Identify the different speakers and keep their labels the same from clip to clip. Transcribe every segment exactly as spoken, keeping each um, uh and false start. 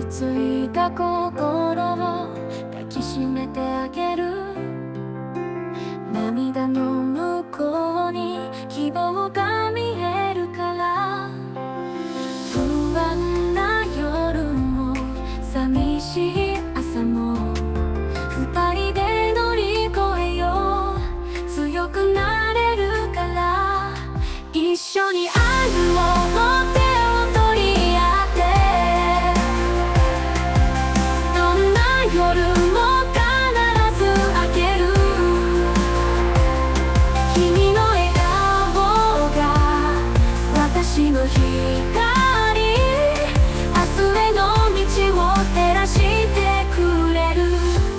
Speaker 1: ついた心を抱きしめてあげる。涙の向こうに希望が見えるから。不安な夜も寂しい朝も二人で乗り越えよう。強くなれるから一緒に歩おう。手を取り合ってどんな夜も必ず明ける。君の笑顔が私の光、明日への道を照らしてくれる。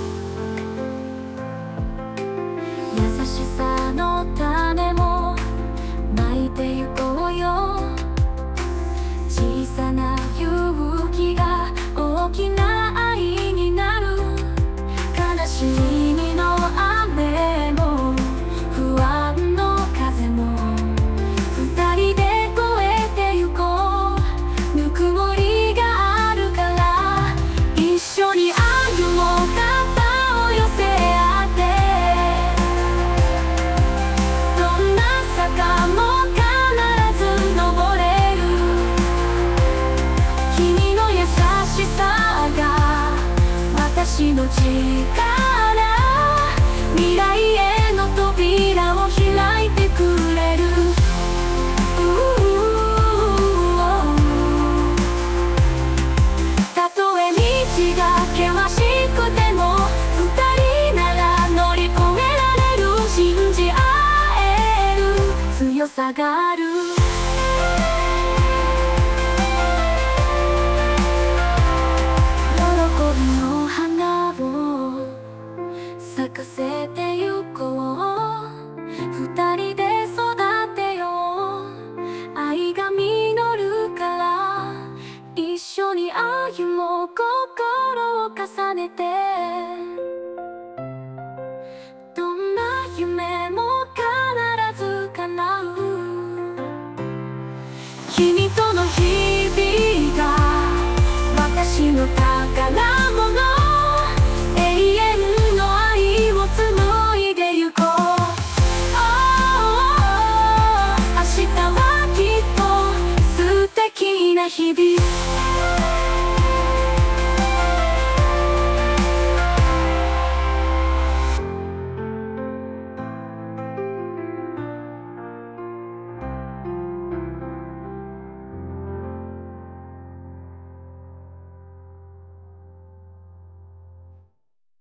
Speaker 1: 優しさの種もまいてゆこうよ。小さな勇気が大きな愛になる。悲しみの雨も不安の風も二人で越えてゆこう。ぬくもりがあるから一緒に歩もう。肩を寄せ合ってどんな坂も必ず登れる。君の優しさが私の力、未来への扉を開いてくれる。たとえ道が険しくても二人なら乗り越えられる。信じ合える強さがある。喜びの花を咲かせてゆこう。二人で育てよう。愛が実るから一緒に歩もう。心を重ねてどんな夢も必ず叶う。君との日々が私の宝物。永遠の愛を紡いでゆこう。明日はきっと素敵な日々。